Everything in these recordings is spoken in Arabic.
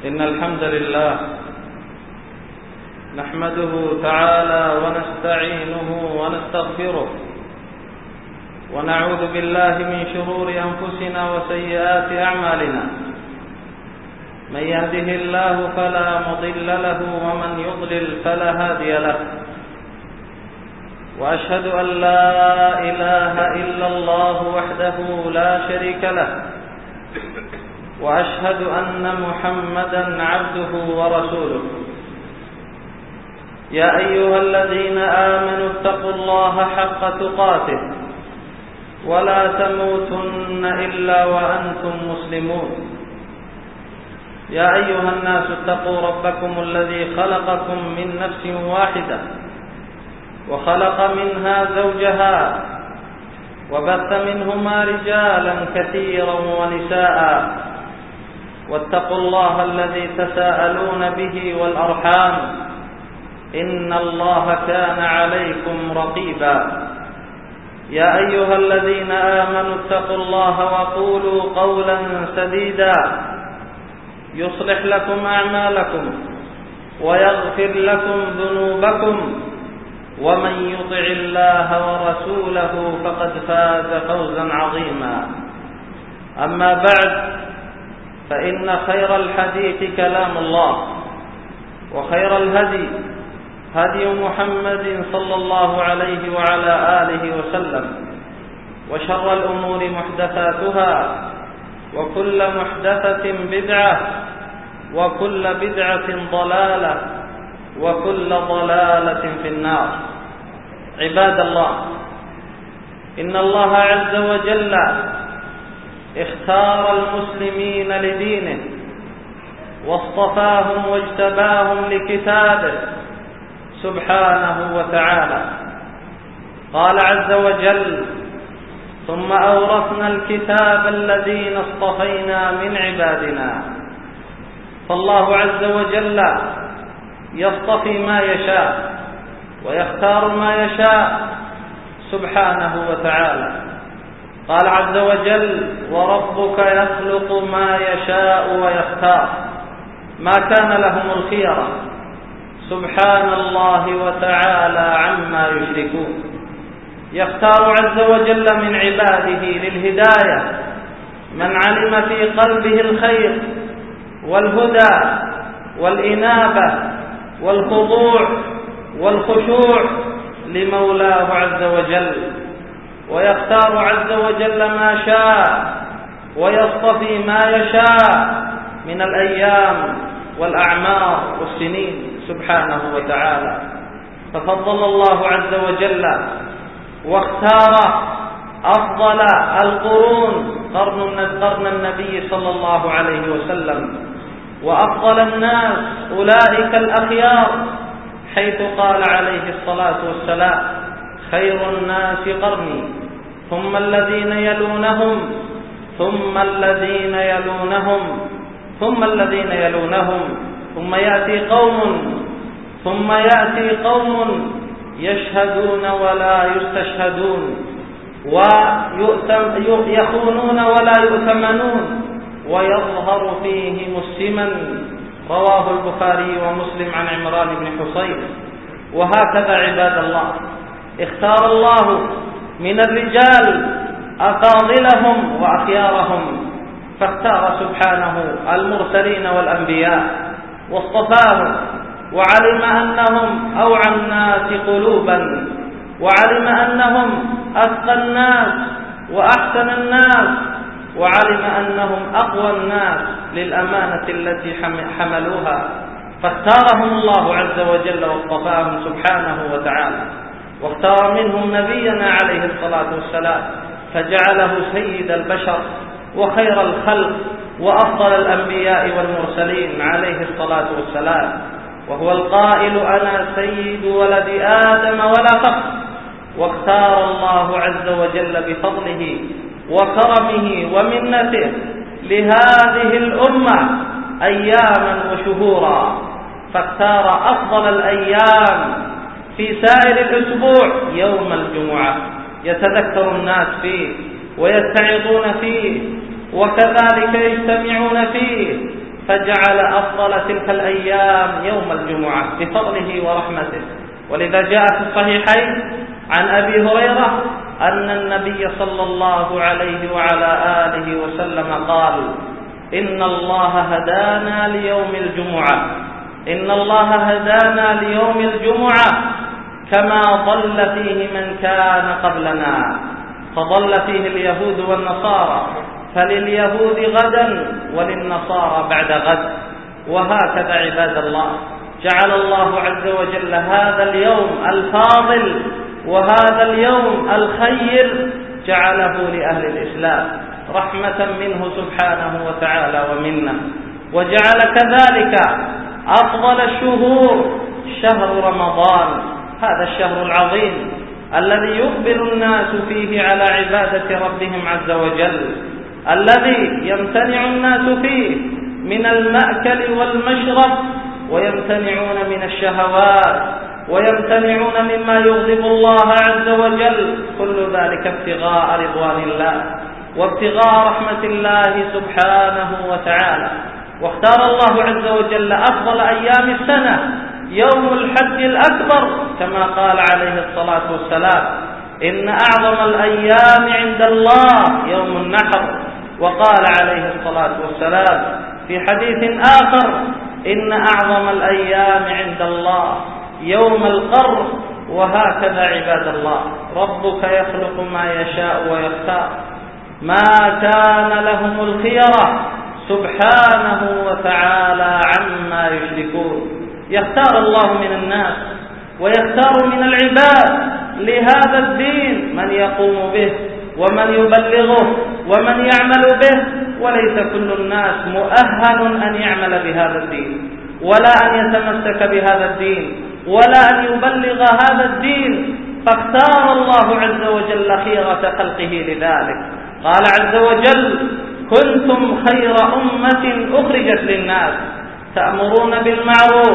إن الحمد لله نحمده تعالى ونستعينه ونستغفره ونعوذ بالله من شرور أنفسنا وسيئات أعمالنا. من يهده الله فلا مضل له ومن يضلل فلا هادي له. وأشهد أن لا إله إلا الله وحده لا شريك له، وأشهد أن محمدا عبده ورسوله. يا أيها الذين آمنوا اتقوا الله حق تقاته ولا تموتن إلا وأنتم مسلمون. يا أيها الناس اتقوا ربكم الذي خلقكم من نفس واحدة وخلق منها زوجها وبث منهما رجالا كثيرا ونساء، واتقوا الله الذي تساءلون به والأرحام إن الله كان عليكم رقيبا. يا أيها الذين آمنوا اتقوا الله وقولوا قولا سديدا يصلح لكم أعمالكم ويغفر لكم ذنوبكم، ومن يطع الله ورسوله فقد فاز فوزا عظيما. أما بعد، فإن خير الحديث كلام الله، وخير الهدي هدي محمد صلى الله عليه وعلى آله وسلم، وشر الأمور محدثاتها، وكل محدثة بدعة، وكل بدعة ضلالة، وكل ضلالة في النار. عباد الله، إن الله عز وجل اختار المسلمين لدينه واصطفاهم واجتباهم لكتابه سبحانه وتعالى. قال عز وجل: ثم أورثنا الكتاب الذين اصطفينا من عبادنا. فالله عز وجل يصطفي ما يشاء ويختار ما يشاء سبحانه وتعالى. قال عز وجل: وربك يخلق ما يشاء ويختار ما كان لهم الخيرة سبحان الله وتعالى عما يشركون. يختار عز وجل من عباده للهداية من علم في قلبه الخير والهدى والإنابة والخضوع والخشوع لمولاه عز وجل. ويختار عز وجل ما شاء ويصطفي ما يشاء من الأيام والأعمار والسنين سبحانه وتعالى. ففضل الله عز وجل واختار أفضل القرون قرن النبي صلى الله عليه وسلم، وأفضل الناس أولئك الأخيار، حيث قال عليه الصلاة والسلام: خير الناس قرني ثم الذين يلونهم ثم الذين يلونهم ثم الذين يلونهم ثم يأتي قوم يشهدون ولا يستشهدون ويخونون ولا يؤتمنون ويظهر فيهم السمن. رواه البخاري ومسلم عن عمران بن حصين. وهكذا عباد الله، اختار الله من الرجال أفاضلهم وأخيارهم، فاختار سبحانه المرسلين والأنبياء واصطفاهم، وعلم أنهم أوعى الناس قلوبا، وعلم أنهم أتقى الناس وأحسن الناس، وعلم أنهم أقوى الناس للأمانة التي حملوها، فاختارهم الله عز وجل واصطفاهم سبحانه وتعالى. واختار منهم نبينا عليه الصلاة والسلام فجعله سيد البشر وخير الخلق وأفضل الأنبياء والمرسلين عليه الصلاة والسلام، وهو القائل: أنا سيد ولد آدم ولا فخر. واختار الله عز وجل بفضله وكرمه ومنته لهذه الأمة أياما وشهورا، فاختار أفضل الأيام في سائر الأسبوع يوم الجمعة يتذكر الناس فيه ويتعظون فيه وكذلك يجتمعون فيه، فجعل أفضل تلك الأيام يوم الجمعة بفضله ورحمته. ولذا جاء في الصحيحين عن أبي هريرة أن النبي صلى الله عليه وعلى آله وسلم قال: إن الله هدانا ليوم الجمعة، إن الله هدانا ليوم الجمعة كما ضل فيه من كان قبلنا، فضل فيه اليهود والنصارى، فلليهود غدا وللنصارى بعد غد. وهكذا عباد الله جعل الله عز وجل هذا اليوم الفاضل وهذا اليوم الخير جعله لأهل الإسلام رحمة منه سبحانه وتعالى ومنا. وجعل كذلك أفضل الشهور شهر رمضان، هذا الشهر العظيم الذي يقبل الناس فيه على عبادة ربهم عز وجل، الذي يمتنع الناس فيه من المأكل والمشرب، ويمتنعون من الشهوات، ويمتنعون مما يغضب الله عز وجل، كل ذلك ابتغاء رضوان الله وابتغاء رحمة الله سبحانه وتعالى. واختار الله عز وجل أفضل أيام السنة يوم الحج الأكبر، كما قال عليه الصلاة والسلام: إن أعظم الأيام عند الله يوم النحر. وقال عليه الصلاة والسلام في حديث آخر: إن أعظم الأيام عند الله يوم القر. وهكذا عباد الله ربك يخلق ما يشاء ويختار، ما كان لهم الخيرة سبحانه وتعالى عما يشركون. يختار الله من الناس ويختار من العباد لهذا الدين من يقوم به ومن يبلغه ومن يعمل به، وليس كل الناس مؤهل أن يعمل بهذا الدين ولا أن يتمسك بهذا الدين ولا أن يبلغ هذا الدين، فاختار الله عز وجل خيرة خلقه لذلك. قال عز وجل: كنتم خير أمة أخرجت للناس تأمرون بالمعروف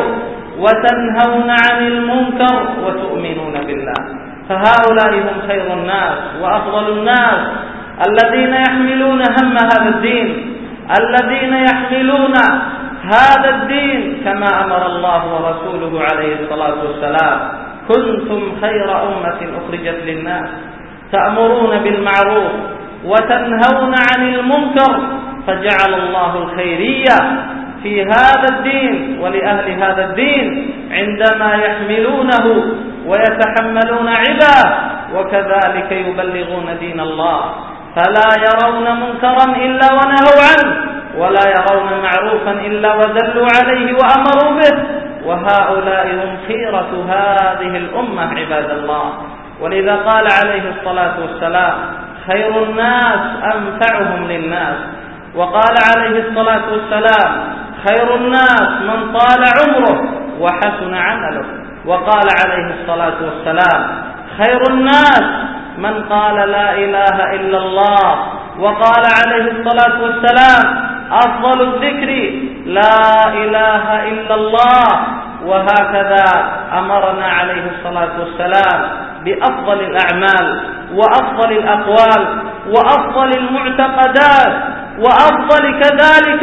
وتنهون عن المنكر وتؤمنون بالله. فهؤلاء هم خير الناس وأفضل الناس، الذين يحملون هم هذا الدين، الذين يحملون هذا الدين كما أمر الله ورسوله عليه الصلاة والسلام: كنتم خير أمة أخرجت للناس تأمرون بالمعروف وتنهون عن المنكر. فجعل الله الخيرية في هذا الدين ولأهل هذا الدين عندما يحملونه ويتحملون عباه وكذلك يبلغون دين الله، فلا يرون منكرا إلا ونهوا عنه، ولا يرون معروفا إلا ودلوا عليه وأمروا به. وهؤلاء هم خيرة هذه الأمة عباد الله. ولذا قال عليه الصلاة والسلام: خير الناس أنفعهم للناس. وقال عليه الصلاة والسلام: خير الناس من طال عمره وحسن عمله. وقال عليه الصلاة والسلام: خير الناس من قال لا إله إلا الله. وقال عليه الصلاة والسلام: أفضل الذكر لا إله إلا الله. وهكذا أمرنا عليه الصلاة والسلام بأفضل الأعمال وأفضل الأقوال وأفضل المعتقدات وأفضل كذلك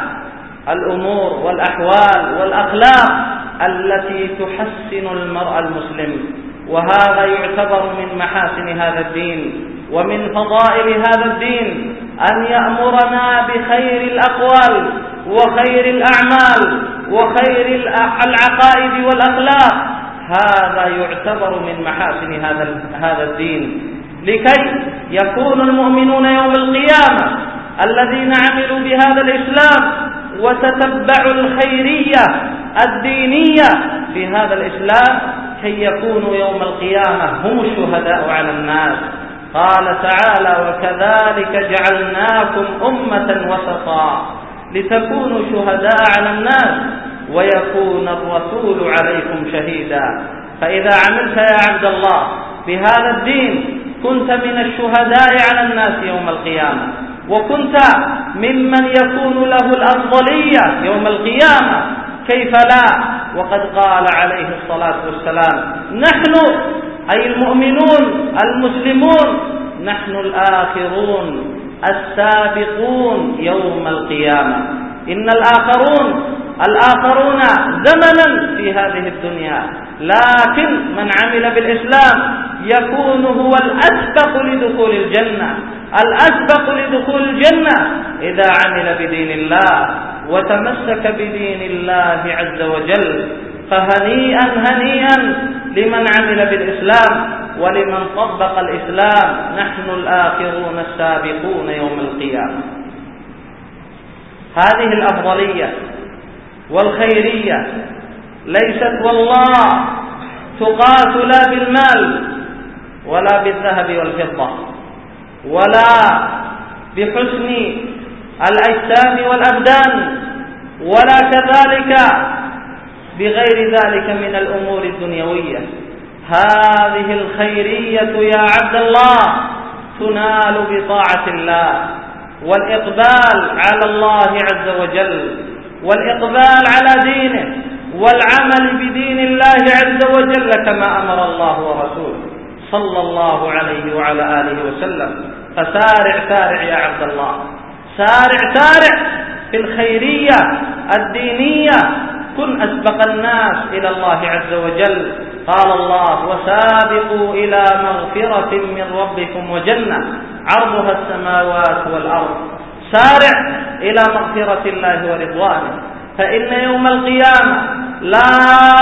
الأمور والأحوال والأخلاق التي تحسن المرء المسلم. وهذا يعتبر من محاسن هذا الدين ومن فضائل هذا الدين أن يأمرنا بخير الأقوال وخير الأعمال وخير العقائد والأخلاق. هذا يعتبر من محاسن هذا الدين، لكي يكون المؤمنون يوم القيامة الذين عملوا بهذا الإسلام وتتبعوا الخيرية الدينية في هذا الإسلام كي يكونوا يوم القيامة هم الشهداء على الناس. قال تعالى: وكذلك جعلناكم أمة وسطا لتكونوا شهداء على الناس ويكون الرسول عليكم شهيدا. فإذا عملت يا عبد الله بهذا الدين كنت من الشهداء على الناس يوم القيامة، وكنت ممن يكون له الأفضلية يوم القيامة. كيف لا؟ وقد قال عليه الصلاة والسلام: نحن أي المؤمنون المسلمون نحن الآخرون السابقون يوم القيامة. إن الآخرون زمنا في هذه الدنيا، لكن من عمل بالإسلام يكون هو الأسبق لدخول الجنة، الأسبق لدخول الجنة إذا عمل بدين الله وتمسك بدين الله عز وجل. فهنيئا هنيئا لمن عمل بالإسلام ولمن طبق الإسلام، نحن الآخرون السابقون يوم القيامة. هذه الأفضلية والخيرية ليست والله تقاس لا بالمال ولا بالذهب والفضة ولا بحسن الأجسام والأبدان ولا كذلك بغير ذلك من الأمور الدنيوية. هذه الخيرية يا عبد الله تنال بطاعة الله والإقبال على الله عز وجل والإقبال على دينه والعمل بدين الله عز وجل كما أمر الله ورسوله صلى الله عليه وعلى آله وسلم. فسارع يا عبد الله، سارع في الخيرية الدينية، كن أسبق الناس إلى الله عز وجل. قال الله: وسابقوا إلى مغفرة من ربكم وجنة عرضها السماوات والأرض. سارع إلى مغفرة الله ورضوانه، فإن يوم القيامة لا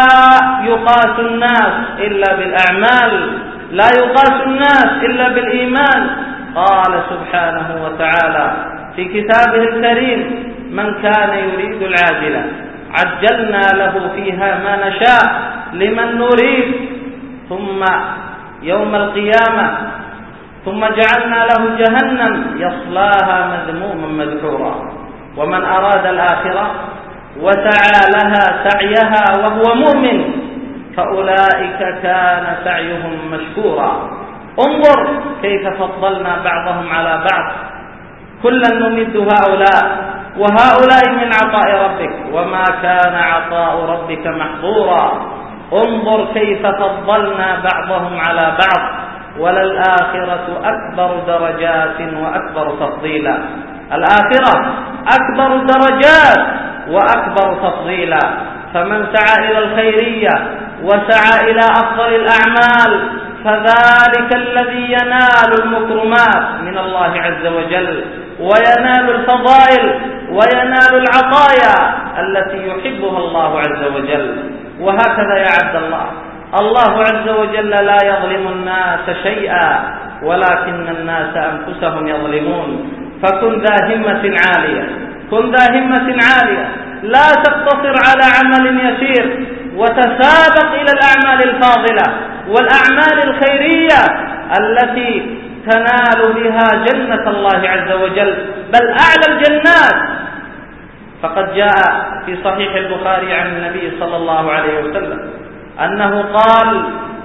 يقاس الناس إلا بالأعمال، لا يقاس الناس إلا بالإيمان. قال سبحانه وتعالى في كتابه الكريم: من كان يريد العاجلة عجلنا له فيها ما نشاء لمن نريد ثم يوم القيامة ثم جعلنا له جهنم يصلاها مذموما مدحورا. ومن أراد الآخرة وسعى لها سعيها وهو مؤمن فأولئك كان سعيهم مشكورا. انظر كيف فضلنا بعضهم على بعض، كلا نمد هؤلاء وهؤلاء من عطاء ربك وما كان عطاء ربك محظورا. انظر كيف فضلنا بعضهم على بعض، وللآخرة أكبر درجات وأكبر تفضيلا. الآخرة أكبر درجات وأكبر تفضيلا. فمن سعى إلى الخيرية وسعى إلى أفضل الأعمال فذلك الذي ينال المكرمات من الله عز وجل وينال الفضائل وينال العطايا التي يحبها الله عز وجل. وهكذا يا عبد الله، الله عز وجل لا يظلم الناس شيئا ولكن الناس أنفسهم يظلمون. فكن ذا همة عالية، كن ذا همة عالية، لا تقتصر على عمل يسير وتسابق إلى الأعمال الفاضلة والأعمال الخيرية التي تنال بها جنة الله عز وجل بل أعلى الجنات. فقد جاء في صحيح البخاري عن النبي صلى الله عليه وسلم أنه قال: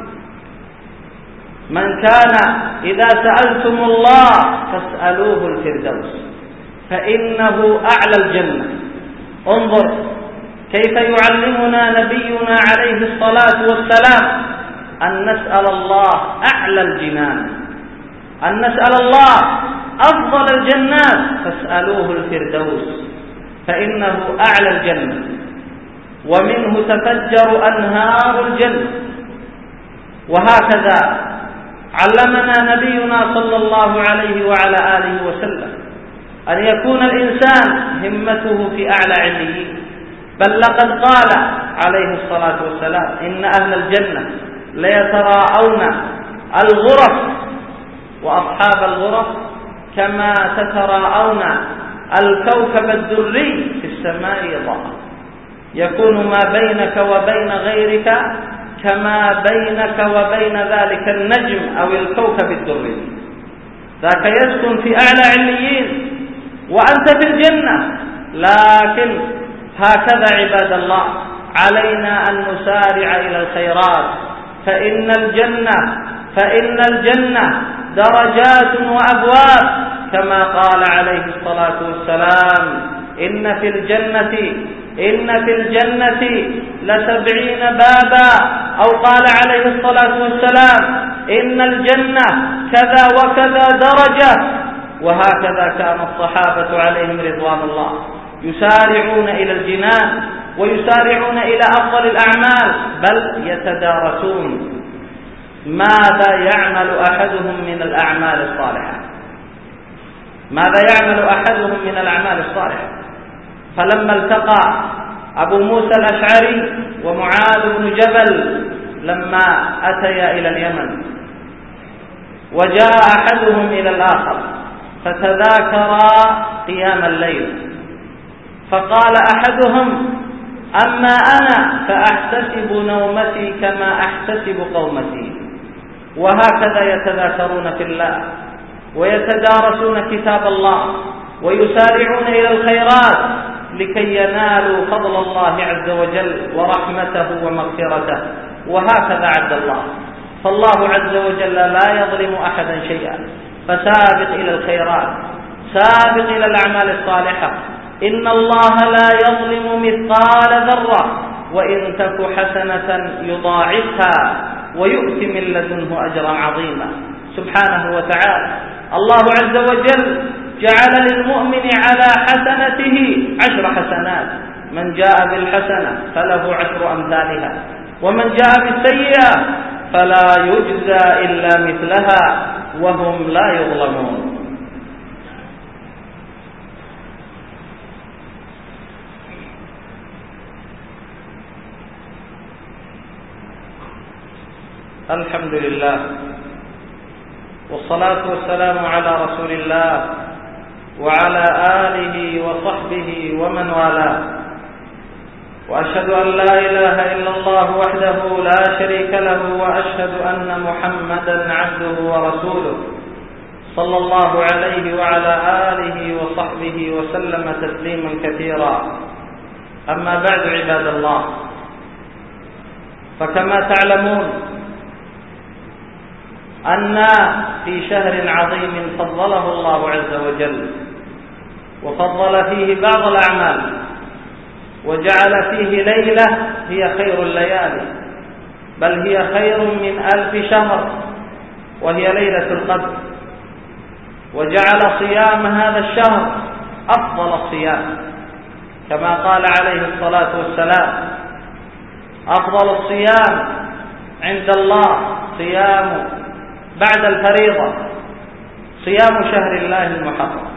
من كان إذا سألتم الله فاسألوه الفردوس فإنه أعلى الجنة. انظر كيف يعلمنا نبينا عليه الصلاة والسلام أن نسأل الله أعلى الجنان، أن نسأل الله أفضل الجنات، فاسألوه الفردوس فإنه أعلى الجنة ومنه تفجر أنهار الجنة. وهكذا علمنا نبينا صلى الله عليه وعلى آله وسلم أن يكون الإنسان همته في أعلى عليين. بل لقد قال عليه الصلاة والسلام: إن أهل الجنة ليتراءون الغرف وأصحاب الغرف كما تتراءون الكوكب الدري في السماء ضاء، يكون ما بينك وبين غيرك كما بينك وبين ذلك النجم أو الكوكب الدري. ذاك يسكن في أعلى عليين وأنت في الجنة. لكن هكذا عباد الله علينا أن نسارع إلى الخيرات، فإن الجنة درجات وأبواب كما قال عليه الصلاة والسلام: إن في الجنة ل70 بابا، أو قال عليه الصلاة والسلام: إن الجنة كذا وكذا درجة. وهكذا كان الصحابة عليهم رضوان الله يسارعون إلى الجنان ويسارعون إلى أفضل الأعمال، بل يتدارسون ماذا يعمل أحدهم من الأعمال الصالحة، ماذا يعمل أحدهم من الأعمال الصالحة. فلما التقى أبو موسى الأشعري ومعاذ بن جبل لما أتيا إلى اليمن، وجاء أحدهم إلى الآخر فتذاكرا قيام الليل، فقال أحدهم: أما أنا فأحتسب نومتي كما أحتسب قومتي. وهكذا يتذاكرون في الله ويتدارسون كتاب الله ويسارعون إلى الخيرات لكي ينالوا فضل الله عز وجل ورحمته ومغفرته. وهكذا عبد الله، فالله عز وجل لا يظلم أحدا شيئا، فسابق إلى الخيرات، سابق إلى الأعمال الصالحة. إن الله لا يظلم مثقال ذرة وإن تك حسنة يضاعفها ويؤتي من لدنه أجرا عظيما سبحانه وتعالى. الله عز وجل جعل للمؤمن على حسنته 10 حسنات، من جاء بالحسنة فله 10 أمثالها، ومن جاء بالسيئة فلا يجزى إلا مثلها وهم لا يظلمون. الحمد لله والصلاة والسلام على رسول الله وعلى آله وصحبه ومن والاه، وأشهد أن لا إله إلا الله وحده لا شريك له، وأشهد أن محمدا عبده ورسوله صلى الله عليه وعلى آله وصحبه وسلم تسليما كثيرا. أما بعد، عباد الله، فكما تعلمون أن في شهر عظيم فضله الله عز وجل وفضل فيه بعض الأعمال وجعل فيه ليلة هي خير الليالي، بل هي خير من 1000 شهر، وهي ليلة القدر، وجعل صيام هذا الشهر أفضل الصيام، كما قال عليه الصلاة والسلام: أفضل الصيام عند الله صيام بعد الفريضة صيام شهر الله المحرم.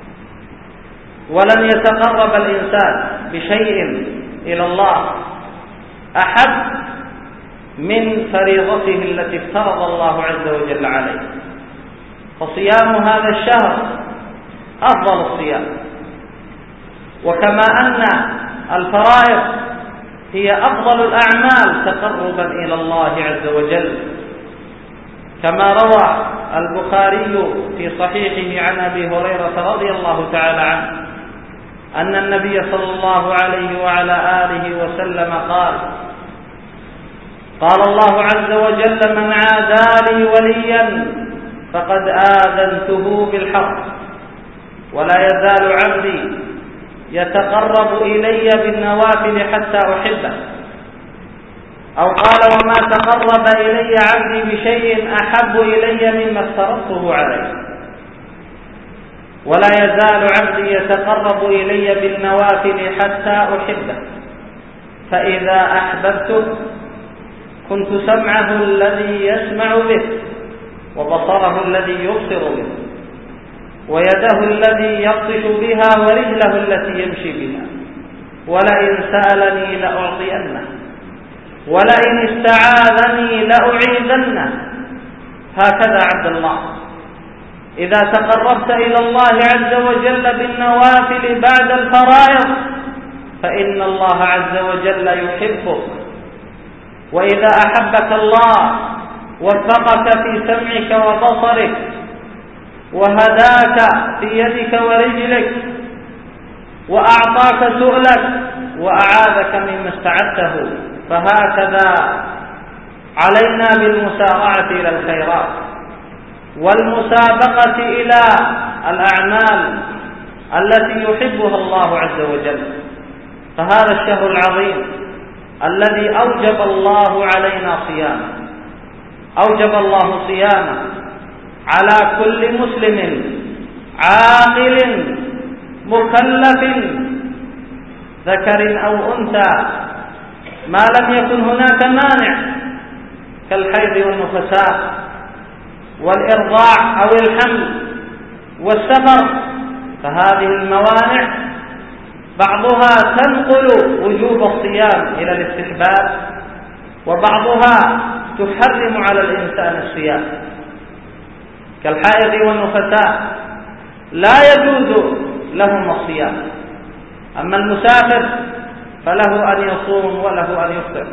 ولن يتقرب الإنسان بشيء إلى الله أحب من فريضته التي افترض الله عز وجل عليه، فصيام هذا الشهر أفضل الصيام. وكما أن الفرائض هي أفضل الأعمال تقربا إلى الله عز وجل، كما روى البخاري في صحيحه عن أبي هريرة رضي الله تعالى عنه أن النبي صلى الله عليه وعلى آله وسلم قال الله عز وجل: من عادى لي وليا فقد آذنته بالحرب، ولا يزال عبدي يتقرب إلي بالنوافل حتى أحبه. أو قال: وما تقرب إلي عبدي بشيء أحب إلي مما افترضته عليه. ولا يزال عبدي يتقرب إلي بالنوافل حتى أحبه، فإذا أحببته كنت سمعه الذي يسمع به، وبصره الذي يبصر به، ويده الذي يبطش بها، ورجله التي يمشي بها. ولئن سألني لأعطينه، ولئن استعاذني لأعيذنه. هكذا عبد الله، إذا تقربت إلى الله عز وجل بالنوافل بعد الفرائض فإن الله عز وجل يحبك. وإذا أحبك الله وفقك في سمعك وبصرك، وهداك في يدك ورجلك، وأعطاك سؤلك، وأعاذك مما استعدته. فهكذا علينا بالمسارعة إلى الخيرات والمسابقة إلى الأعمال التي يحبها الله عز وجل. فهذا الشهر العظيم الذي أوجب الله علينا صيامه، أوجب الله صيامه على كل مسلم عاقل مكلف ذكر أو أنثى ما لم يكن هناك مانع كالحيض والنفساء والإرضاع أو الحمل والسفر، فهذه الموانع بعضها تنقل وجوب الصيام إلى الاستحباب، وبعضها تحرم على الإنسان الصيام، كالحائض والنفساء لا يجوز لهم الصيام، أما المسافر فله أن يصوم وله أن يفطر،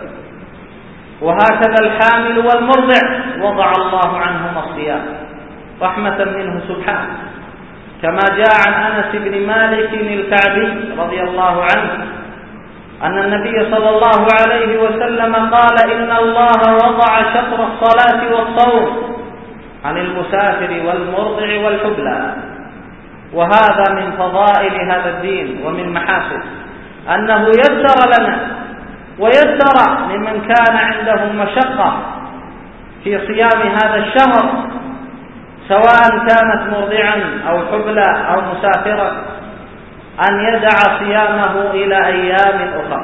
وهكذا الحامل والمرضع وضع الله عنهما الصيام رحمة منه سبحانه، كما جاء عن أنس بن مالك الكعبي رضي الله عنه أن النبي صلى الله عليه وسلم قال: إن الله وضع شطر الصلاة والصوم عن المسافر والمرضع والحبلى. وهذا من فضائل هذا الدين ومن محاسن أنه يسر لنا ويسر لمن كان عنده مشقة في صيام هذا الشهر، سواء كانت مرضعا أو حبلى أو مسافرا، أن يدع صيامه إلى أيام أخرى.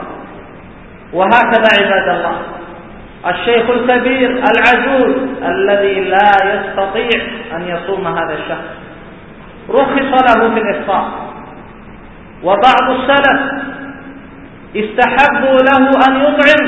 وهكذا عباد الله الشيخ الكبير العجوز الذي لا يستطيع أن يصوم هذا الشهر رخص له في الإفطار، وبعض السلف استحبوا له أن يطعم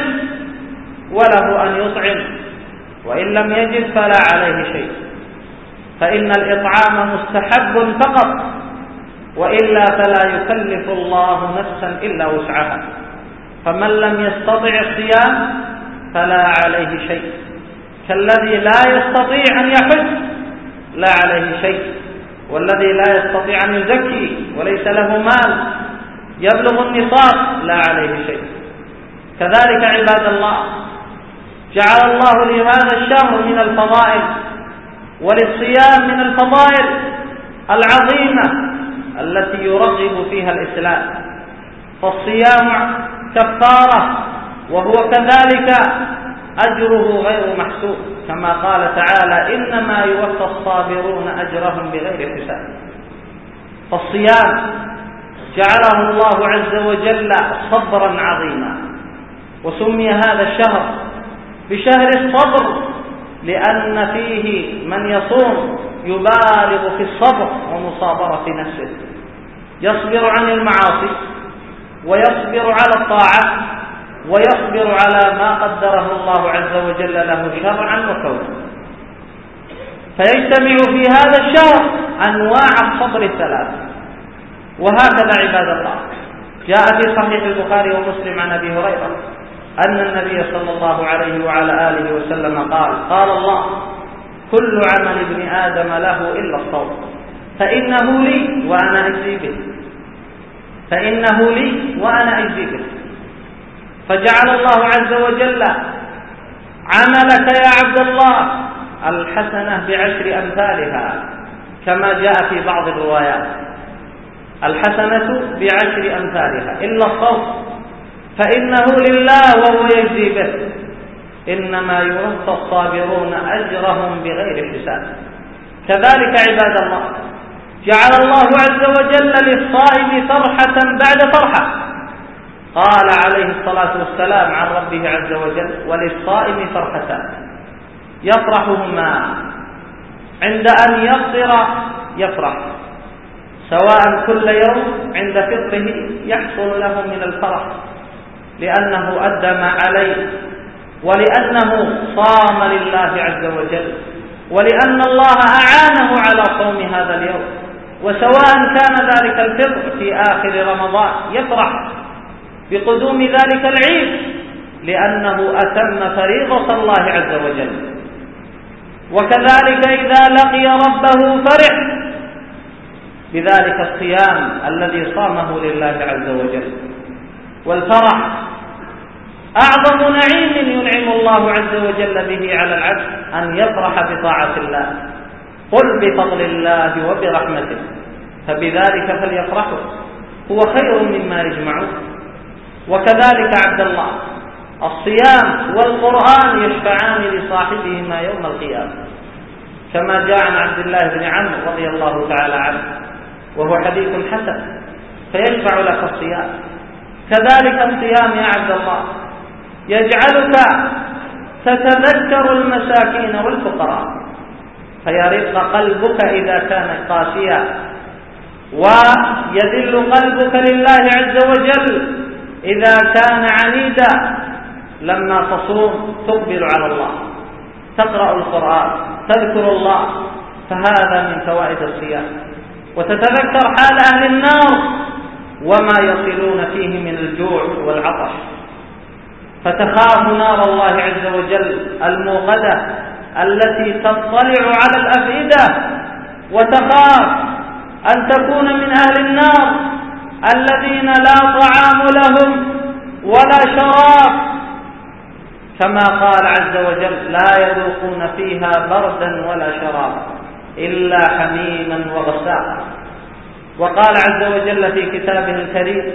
وله أن يطعم، وإن لم يجد فلا عليه شيء، فإن الإطعام مستحب فقط، وإلا فلا يكلف الله نفسا إلا وسعها. فمن لم يستطع الصيام فلا عليه شيء، كالذي لا يستطيع أن يحج لا عليه شيء، والذي لا يستطيع أن يزكي وليس له مال يبلغ النصاب لا عليه شيء. كذلك عباد الله جعل الله لهذا الشهر من الفضائل وللصيام من الفضائل العظيمة التي يرغب فيها الإسلام، فالصيام كفارة، وهو كذلك أجره غير محسوب، كما قال تعالى: إنما يوفى الصابرون أجرهم بغير حساب. فالصيام جعله الله عز وجل صبرا عظيما، وسمي هذا الشهر بشهر الصبر لأن فيه من يصوم يبالغ في الصبر ومصابرة نفسه، يصبر عن المعاصي ويصبر على الطاعة ويصبر على ما قدره الله عز وجل له شرعا وكونا. فيجتمع في هذا الشهر أنواع الصبر الثلاث. وهكذا عباد الله جاء في صحيح البخاري ومسلم عن أبي هريرة أن النبي صلى الله عليه وعلى آله وسلم قال: قال الله: كل عمل ابن آدم له إلا الصوم فإنه لي وأنا أجزي به، فإنه لي وأنا أجزي به. فجعل الله عز وجل عملك يا عبد الله الحسنة ب10 أمثالها، كما جاء في بعض الروايات: الحسنة ب10 أمثالها إلا الصوم فإنه لله وهو يجزي به، إنما يوفى الصابرون أجرهم بغير حساب. كذلك عباد الله جعل الله عز وجل للصائم فرحة بعد فرحة، قال عليه الصلاة والسلام عن ربه عز وجل: وللصائم فرحتان يفرحهما عند أن يفطر يفرح، سواء كل يوم عند فطره يحصل له من الفرح لأنه أدى ما عليه، ولأنه صام لله عز وجل، ولأن الله أعانه على صوم هذا اليوم. وسواء كان ذلك الفطر في آخر رمضان يفرح بقدوم ذلك العيد لأنه أتم فريضة الله عز وجل. وكذلك إذا لقي ربه فرح بذلك الصيام الذي صامه لله عز وجل. والفرح أعظم نعيم ينعم الله عز وجل به على العبد أن يفرح بطاعة الله. قل بفضل الله وبرحمته فبذلك فليفرحوا هو خير مما يجمعون. وكذلك عبد الله الصيام والقرآن يشفعان لصاحبهما يوم القيامة، كما جاء عن عبد الله بن عمرو رضي الله تعالى عنه وهو حديث حسن: فيشفع لك الصيام كذلك الصيام يا عبد الله يجعلك تتذكر المساكين والفقراء، فيرق قلبك إذا كان قاسيا، ويذل قلبك لله عز وجل إذا كان عنيدا. لما تصوم تقبل على الله، تقرأ القرآن، تذكر الله، فهذا من فوائد الصيام. وتتذكر حال أهل النار وما يصلون فيه من الجوع والعطش، فتخاف نار الله عز وجل الموقدة التي تطلع على الأفئدة، وتخاف أن تكون من أهل النار الذين لا طعام لهم ولا شراب، كما قال عز وجل: لا يذوقون فيها بردا ولا شرابا إلا حميما وغساقا. وقال عز وجل في كتابه الكريم: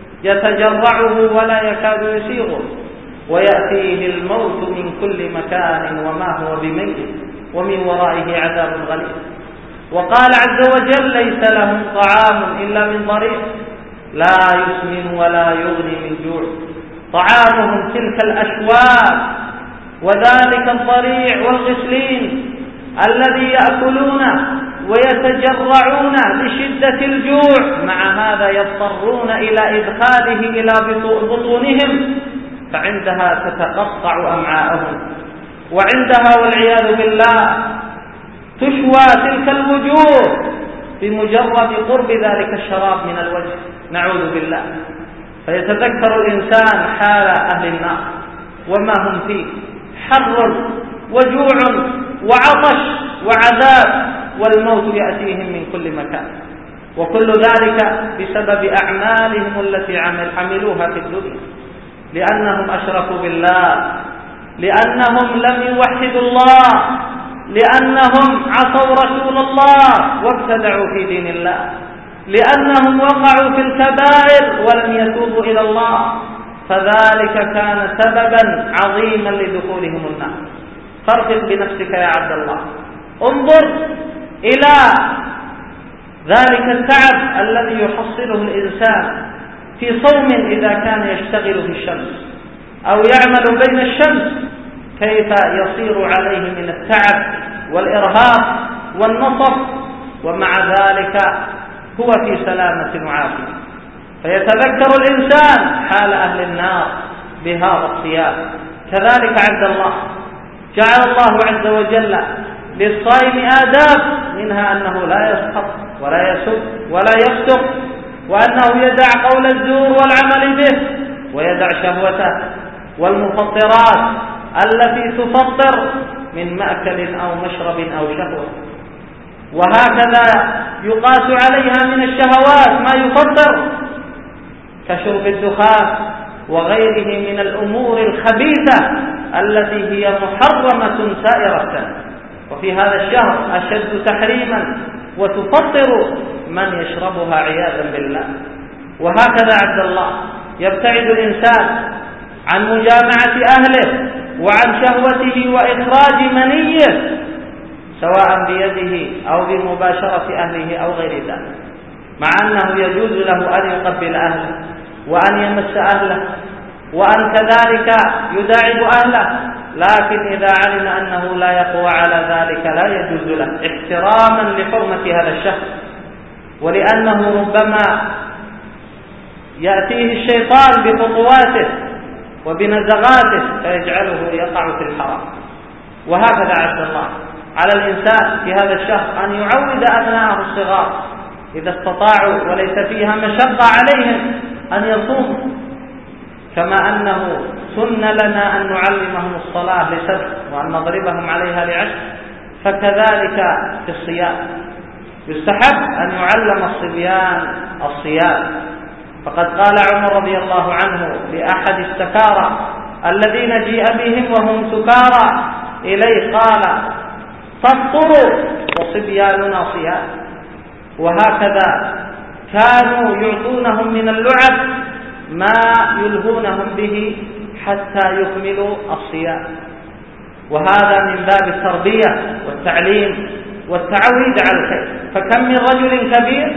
يتجرعه ولا يكاد يسيغه ويأتيه الموت من كل مكان وما هو بميت ومن ورائه عذاب غليظ. وقال عز وجل: ليس لهم طعام إلا من ضريع لا يسمن ولا يغني من جوع. طعامهم تلك الأشواك وذلك الضريع والغسلين الذي يأكلونه ويتجرعون لشدة الجوع، مع هذا يضطرون إلى إدخاله إلى بطونهم، فعندها تتقطع أمعاءهم، وعندها والعياذ بالله تشوى تلك الوجوه بمجرد قرب ذلك الشراب من الوجه، نعوذ بالله. فيتذكر الإنسان حال أهل النار وما هم فيه، حر وجوع وعطش وعذاب، والموت يأتيهم من كل مكان، وكل ذلك بسبب أعمالهم التي عملوها في الدنيا، لأنهم أشركوا بالله، لأنهم لم يوحدوا الله، لأنهم عصوا رسول الله وابتدعوا في دين الله، لأنهم وقعوا في الكبائر ولم يتوبوا إلى الله، فذلك كان سببا عظيما لدخولهم النار. فارفق بنفسك يا عبد الله، انظر إلى ذلك التعب الذي يحصله الإنسان في صوم إذا كان يشتغل في الشمس أو يعمل بين الشمس، كيف يصير عليه من التعب والإرهاق والنصب، ومع ذلك هو في سلامة وعافية. فيتذكر الإنسان حال أهل النار بهذا الصيام. كذلك عبد الله جعل الله عز وجل للصائم آداب، منها أنه لا يسخط ولا يسب ولا يفسق، وأنه يدع قول الزور والعمل به، ويدع شهوته والمفطرات التي تفطر من مأكل أو مشرب أو شهوة. وهكذا يقاس عليها من الشهوات ما يفطر كشرب الدخان وغيره من الأمور الخبيثة التي هي محرمة سائرة، وفي هذا الشهر أشد تحريما، وتفطر من يشربها عياذا بالله. وهكذا عبد الله يبتعد الإنسان عن مجامعة أهله وعن شهوته وإخراج منيه، سواء بيده أو بمباشرة أهله أو غير ذلك، مع أنه يجوز له أن يقبل أهله وأن يمس أهله وأن كذلك يداعب أهله، لكن إذا علم أنه لا يقوى على ذلك لا يجوز له، احتراما لحرمة هذا الشهر، ولأنه ربما يأتيه الشيطان بخطواته وبنزغاته فيجعله يقع في الحرام. وهكذا عبد الله على الإنسان في هذا الشهر أن يعود أبناءه الصغار إذا استطاعوا وليس فيها مشقة عليهم أن يصوموا، كما أنه سن لنا أن نعلمهم الصلاة لسبع وأن نضربهم عليها لعشر، فكذلك في الصيام يستحب أن يعلم الصبيان الصيام. فقد قال عمر رضي الله عنه لأحد السكارى الذين جيء بهم وهم سكارى إليه، قال: فطروا وصبياننا صيام. وهكذا كانوا يعطونهم من اللعب ما يلهونهم به حتى يكملوا الصيام، وهذا من باب التربية والتعليم والتعويد على الخير. فكم من رجل كبير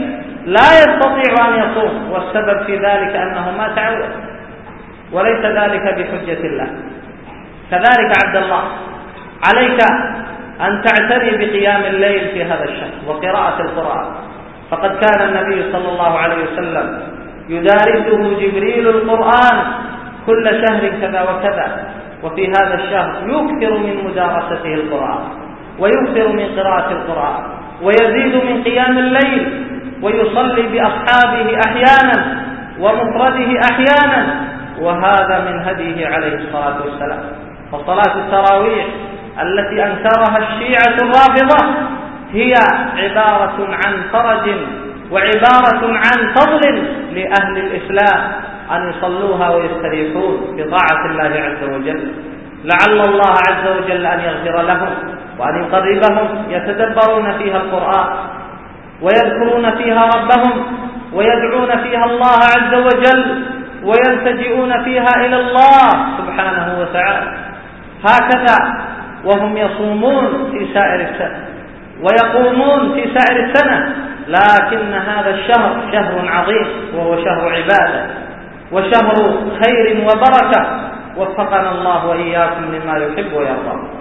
لا يستطيع أن يصوم، والسبب في ذلك أنه ما تعود، وليس ذلك بحجة الله. كذلك عبد الله عليك أن تعتني بقيام الليل في هذا الشهر وقراءة القرآن، فقد كان النبي صلى الله عليه وسلم يدارسه جبريل القرآن كل شهر كذا وكذا، وفي هذا الشهر يكثر من مدارسته القرآن ويكثر من قراءة القرآن ويزيد من قيام الليل، ويصلي بأصحابه أحيانا ومفرده أحيانا، وهذا من هديه عليه الصلاة والسلام. فصلاة التراويح التي أنكرها الشيعة الرافضة هي عبارة عن فرج وعبارة عن فضل لأهل الإسلام أن يصلوها ويستريحون بطاعة الله عز وجل. لعل الله عز وجل أن يغفر لهم وأن يقربهم، يتدبرون فيها القرآن ويذكرون فيها ربهم ويدعون فيها الله عز وجل ويلتجئون فيها إلى الله سبحانه وتعالى. هكذا وهم يصومون في سائر السنة ويقومون في سائر السنة، لكن هذا الشهر شهر عظيم، وهو شهر عبادة وشهر خير وبركة، وفقنا الله وإياكم لما يحب ويرضى.